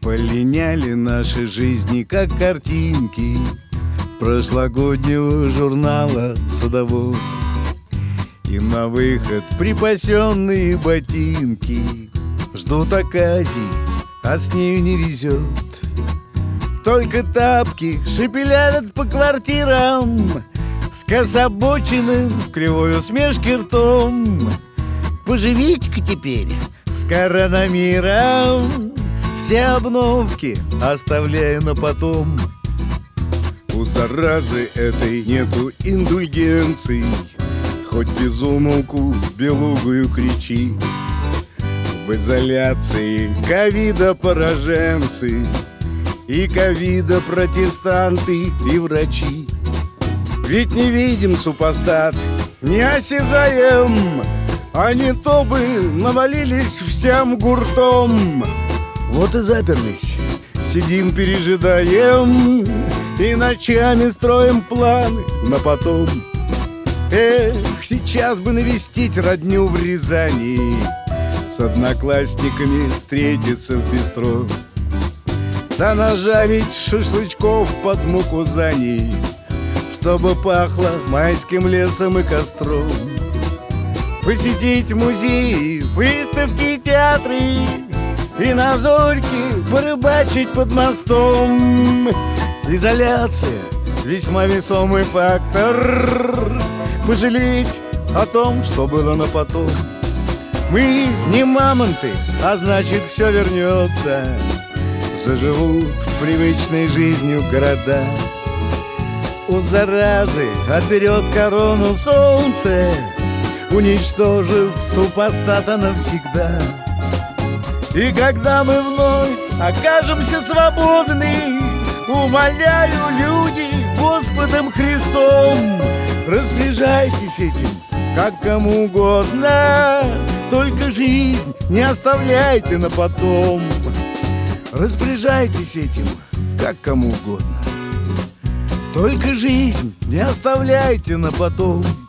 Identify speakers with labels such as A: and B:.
A: Полиняли наши жизни, как картинки прошлогоднего журнала «Садовод». И на выход припасенные ботинки ждут оказий, а с нею не везет. Только тапки шепелявят по квартирам, скособоченным в кривой усмешке ртом. Поживите-ка теперь с коронамиром, все обновки оставляя на потом. У заразы этой нету индульгенций, хоть без умолку белугую кричи. В изоляции ковида-пораженцы и ковида-протестанты и врачи. Ведь не видим супостат, не осязаем, а не то бы навалились всем гуртом. Вот и заперлись, сидим, пережидаем, и ночами строим планы на потом. Эх, сейчас бы навестить родню в Рязани, с одноклассниками встретиться в бистро, да нажарить шашлычков под мукузани, чтобы пахло майским лесом и костром. Посетить музеи, выставки, театры и на зорьке порыбачить под мостом. Изоляция — весьма весомый фактор. Пожалеть о том, что было на потом. Мы не мамонты, а значит все вернется. Заживут привычной жизнью города. У заразы отберет корону солнце, уничтожив супостата навсегда. И когда мы вновь окажемся свободны, умоляю, люди, Господом Христом, распоряжайтесь этим, как кому угодно, только жизнь не оставляйте на потом. Распоряжайтесь этим, как кому угодно, только жизнь не оставляйте на потом.